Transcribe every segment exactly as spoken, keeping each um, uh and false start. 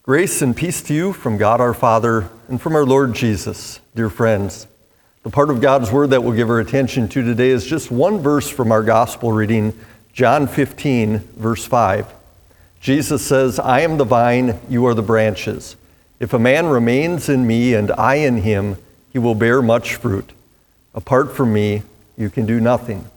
Grace and peace to you from God our Father and from our Lord Jesus, dear friends. The part of God's Word that we'll give our attention to today is just one verse from our gospel reading, John fifteen, verse five. Jesus says, "I am the vine, you are the branches. If a man remains in me and I in him, he will bear much fruit. Apart from me, you can do nothing."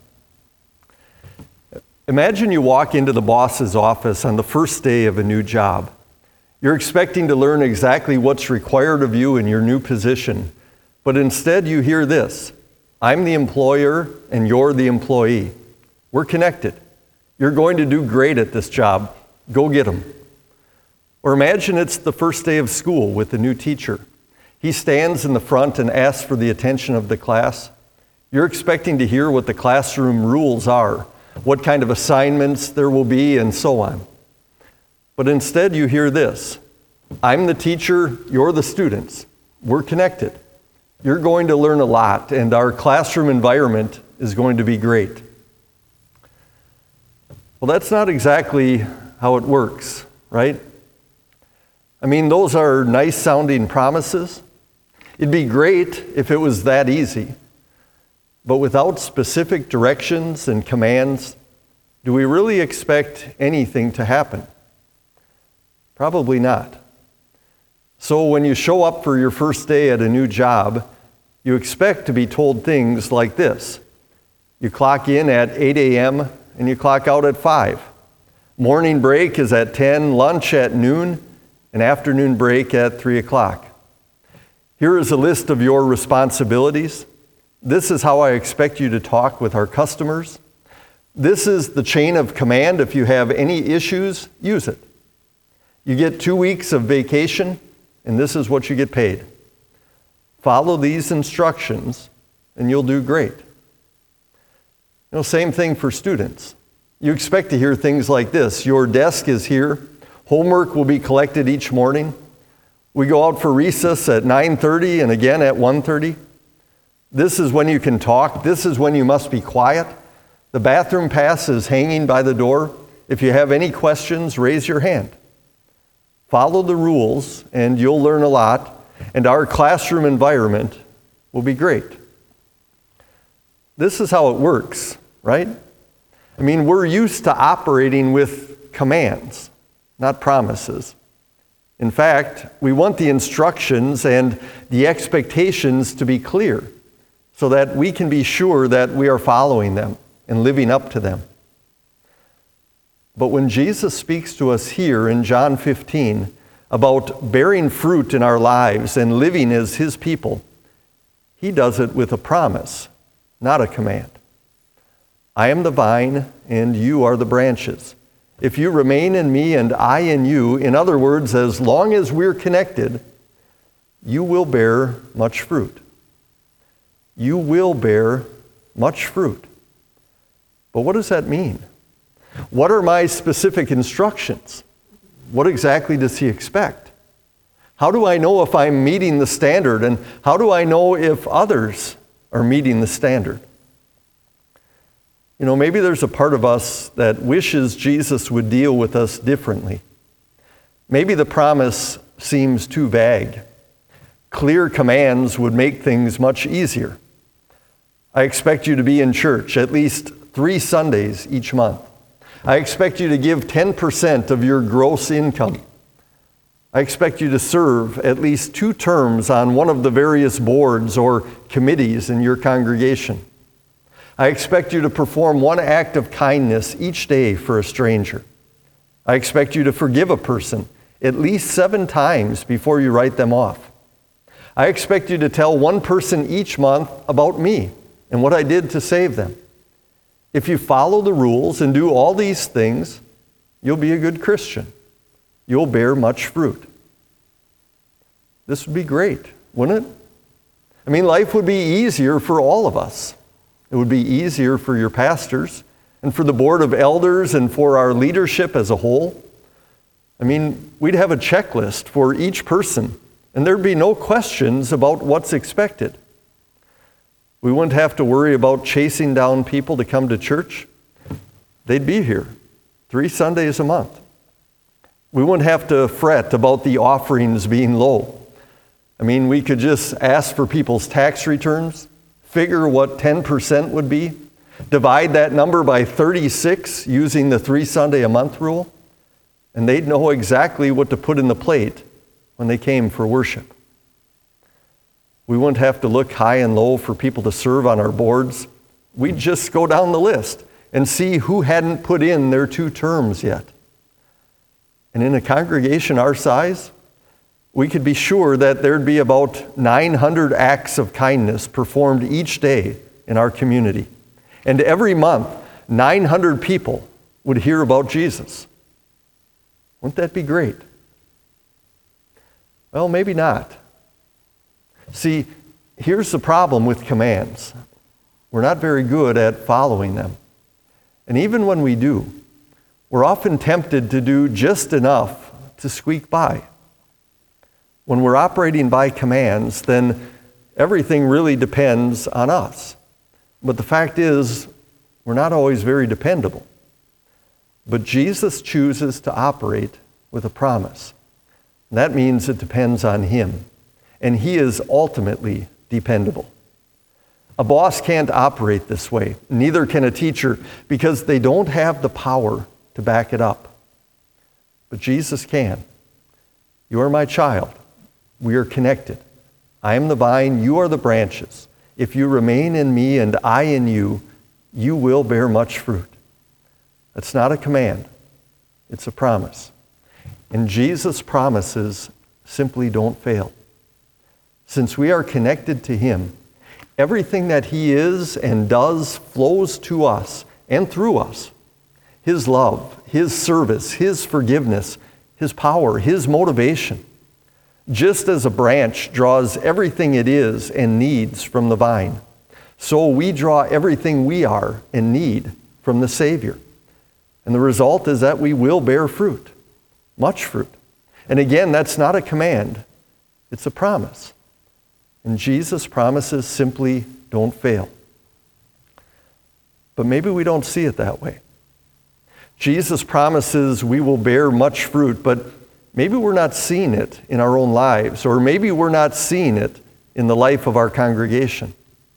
Imagine you walk into the boss's office on the first day of a new job. You're expecting to learn exactly what's required of you in your new position, but instead you hear this: "I'm the employer and you're the employee. We're connected. You're going to do great at this job. Go get them." Or imagine it's the first day of school with a new teacher. He stands in the front and asks for the attention of the class. You're expecting to hear what the classroom rules are, what kind of assignments there will be, and so on. But instead you hear this: "I'm the teacher, you're the students. We're connected. You're going to learn a lot, and our classroom environment is going to be great." Well, that's not exactly how it works, right? I mean, those are nice sounding promises. It'd be great if it was that easy. But without specific directions and commands, do we really expect anything to happen? Probably not. So when you show up for your first day at a new job, you expect to be told things like this: you clock in at eight a.m. and you clock out at five. Morning break is at ten, lunch at noon, and afternoon break at three o'clock. Here is a list of your responsibilities. This is how I expect you to talk with our customers. This is the chain of command. If you have any issues, use it. You get two weeks of vacation, and this is what you get paid. Follow these instructions, and you'll do great. You know, same thing for students. You expect to hear things like this: your desk is here. Homework will be collected each morning. We go out for recess at nine thirty and again at one thirty. This is when you can talk. This is when you must be quiet. The bathroom pass is hanging by the door. If you have any questions, raise your hand. Follow the rules and you'll learn a lot, and our classroom environment will be great. This is how it works, right? I mean, we're used to operating with commands, not promises. In fact, we want the instructions and the expectations to be clear so that we can be sure that we are following them and living up to them. But when Jesus speaks to us here in John fifteen about bearing fruit in our lives and living as his people, he does it with a promise, not a command. "I am the vine and you are the branches. If you remain in me and I in you," in other words, as long as we're connected, "you will bear much fruit." You will bear much fruit. But what does that mean? What are my specific instructions? What exactly does he expect? How do I know if I'm meeting the standard, and how do I know if others are meeting the standard? You know, maybe there's a part of us that wishes Jesus would deal with us differently. Maybe the promise seems too vague. Clear commands would make things much easier. I expect you to be in church at least three Sundays each month. I expect you to give ten percent of your gross income. I expect you to serve at least two terms on one of the various boards or committees in your congregation. I expect you to perform one act of kindness each day for a stranger. I expect you to forgive a person at least seven times before you write them off. I expect you to tell one person each month about me and what I did to save them. If you follow the rules and do all these things, you'll be a good Christian. You'll bear much fruit. This would be great, wouldn't it? I mean, life would be easier for all of us. It would be easier for your pastors and for the board of elders and for our leadership as a whole. I mean, we'd have a checklist for each person, and there'd be no questions about what's expected. We wouldn't have to worry about chasing down people to come to church. They'd be here three Sundays a month. We wouldn't have to fret about the offerings being low. I mean, we could just ask for people's tax returns, figure what ten percent would be, divide that number by thirty-six using the three Sunday a month rule, and they'd know exactly what to put in the plate when they came for worship. We wouldn't have to look high and low for people to serve on our boards. We'd just go down the list and see who hadn't put in their two terms yet. And in a congregation our size, we could be sure that there'd be about nine hundred acts of kindness performed each day in our community. And every month, nine hundred people would hear about Jesus. Wouldn't that be great? Well, maybe not. See, here's the problem with commands. We're not very good at following them. And even when we do, we're often tempted to do just enough to squeak by. When we're operating by commands, then everything really depends on us. But the fact is, we're not always very dependable. But Jesus chooses to operate with a promise. That means it depends on Him. And He is ultimately dependable. A boss can't operate this way. Neither can a teacher, because they don't have the power to back it up. But Jesus can. You are my child. We are connected. I am the vine, you are the branches. If you remain in me and I in you, you will bear much fruit. That's not a command. It's a promise. And Jesus' promises simply don't fail. Since we are connected to Him, everything that He is and does flows to us and through us. His love, His service, His forgiveness, His power, His motivation. Just as a branch draws everything it is and needs from the vine, so we draw everything we are and need from the Savior. And the result is that we will bear fruit, much fruit. And again, that's not a command, it's a promise. And Jesus' promises simply don't fail. But maybe we don't see it that way. Jesus promises we will bear much fruit, but maybe we're not seeing it in our own lives, or maybe we're not seeing it in the life of our congregation.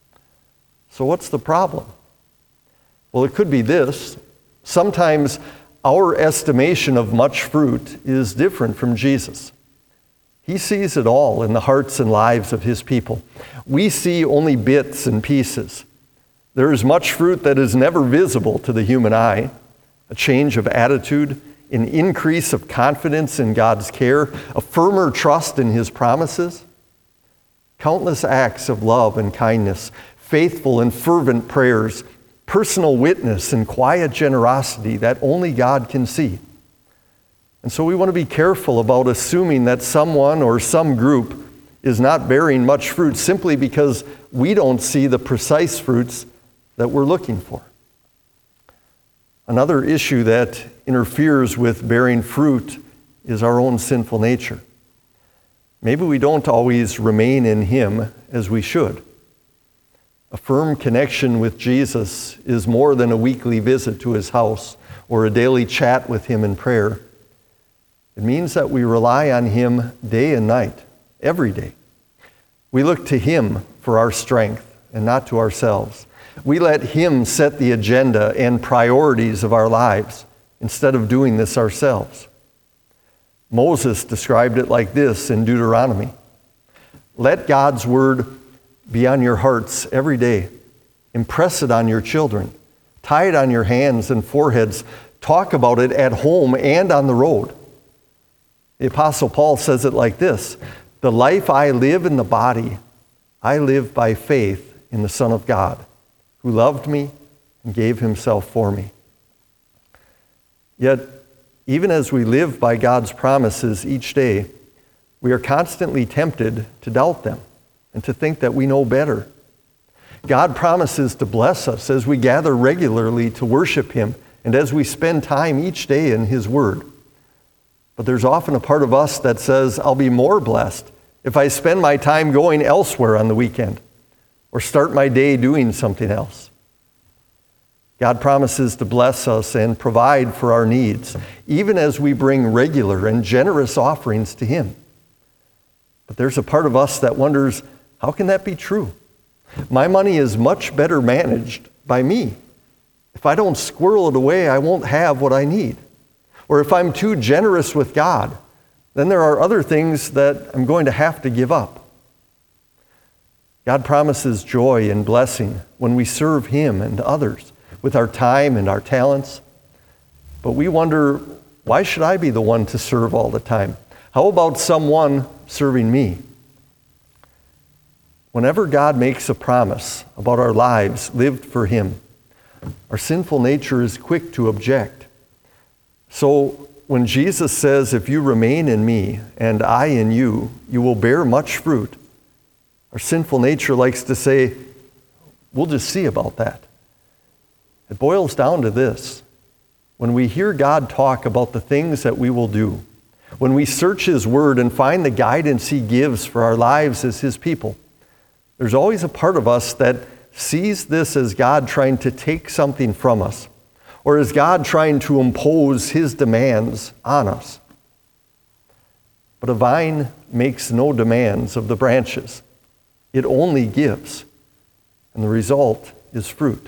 So what's the problem? Well, it could be this. Sometimes our estimation of much fruit is different from Jesus. He sees it all in the hearts and lives of His people. We see only bits and pieces. There is much fruit that is never visible to the human eye, a change of attitude, an increase of confidence in God's care, a firmer trust in His promises, countless acts of love and kindness, faithful and fervent prayers, personal witness and quiet generosity that only God can see. And so we want to be careful about assuming that someone or some group is not bearing much fruit simply because we don't see the precise fruits that we're looking for. Another issue that interferes with bearing fruit is our own sinful nature. Maybe we don't always remain in Him as we should. A firm connection with Jesus is more than a weekly visit to His house or a daily chat with Him in prayer. It means that we rely on Him day and night, every day. We look to Him for our strength and not to ourselves. We let Him set the agenda and priorities of our lives instead of doing this ourselves. Moses described it like this in Deuteronomy. Let God's word be on your hearts every day. Impress it on your children. Tie it on your hands and foreheads. Talk about it at home and on the road. The Apostle Paul says it like this: the life I live in the body, I live by faith in the Son of God, who loved me and gave Himself for me. Yet, even as we live by God's promises each day, we are constantly tempted to doubt them and to think that we know better. God promises to bless us as we gather regularly to worship Him and as we spend time each day in His Word. But there's often a part of us that says, I'll be more blessed if I spend my time going elsewhere on the weekend or start my day doing something else. God promises to bless us and provide for our needs, even as we bring regular and generous offerings to Him. But there's a part of us that wonders, how can that be true? My money is much better managed by me. If I don't squirrel it away, I won't have what I need. Or if I'm too generous with God, then there are other things that I'm going to have to give up. God promises joy and blessing when we serve Him and others with our time and our talents. But we wonder, why should I be the one to serve all the time? How about someone serving me? Whenever God makes a promise about our lives lived for Him, our sinful nature is quick to object. So when Jesus says, if you remain in me and I in you, you will bear much fruit, our sinful nature likes to say, we'll just see about that. It boils down to this. When we hear God talk about the things that we will do, when we search His Word and find the guidance He gives for our lives as His people, there's always a part of us that sees this as God trying to take something from us, or as God trying to impose His demands on us. But a vine makes no demands of the branches. It only gives, and the result is fruit.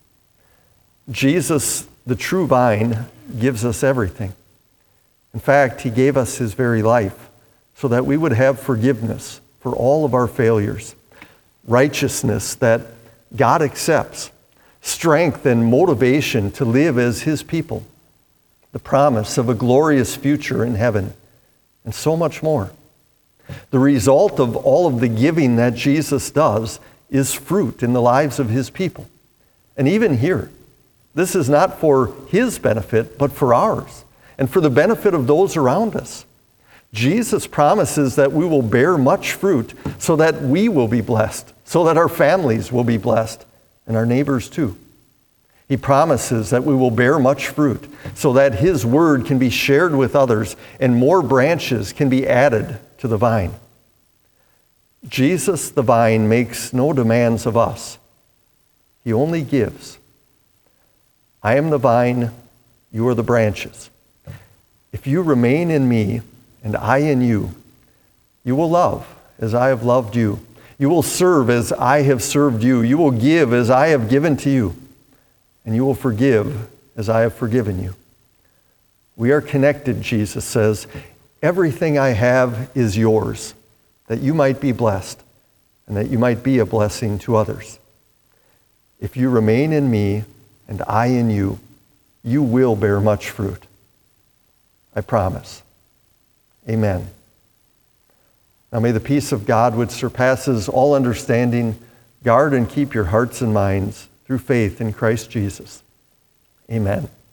Jesus, the true vine, gives us everything. In fact, He gave us His very life so that we would have forgiveness for all of our failures, righteousness that God accepts, strength and motivation to live as His people, the promise of a glorious future in heaven, and so much more. The result of all of the giving that Jesus does is fruit in the lives of His people. And even here, this is not for His benefit, but for ours, and for the benefit of those around us. Jesus promises that we will bear much fruit so that we will be blessed, so that our families will be blessed, and our neighbors too. He promises that we will bear much fruit so that His word can be shared with others and more branches can be added to the vine. Jesus, the vine, makes no demands of us. He only gives. I am the vine, you are the branches. If you remain in me and I in you, you will love as I have loved you. You will serve as I have served you. You will give as I have given to you. And you will forgive as I have forgiven you. We are connected, Jesus says. Everything I have is yours, that you might be blessed and that you might be a blessing to others. If you remain in me and I in you, you will bear much fruit. I promise. Amen. Now may the peace of God, which surpasses all understanding, guard and keep your hearts and minds through faith in Christ Jesus. Amen.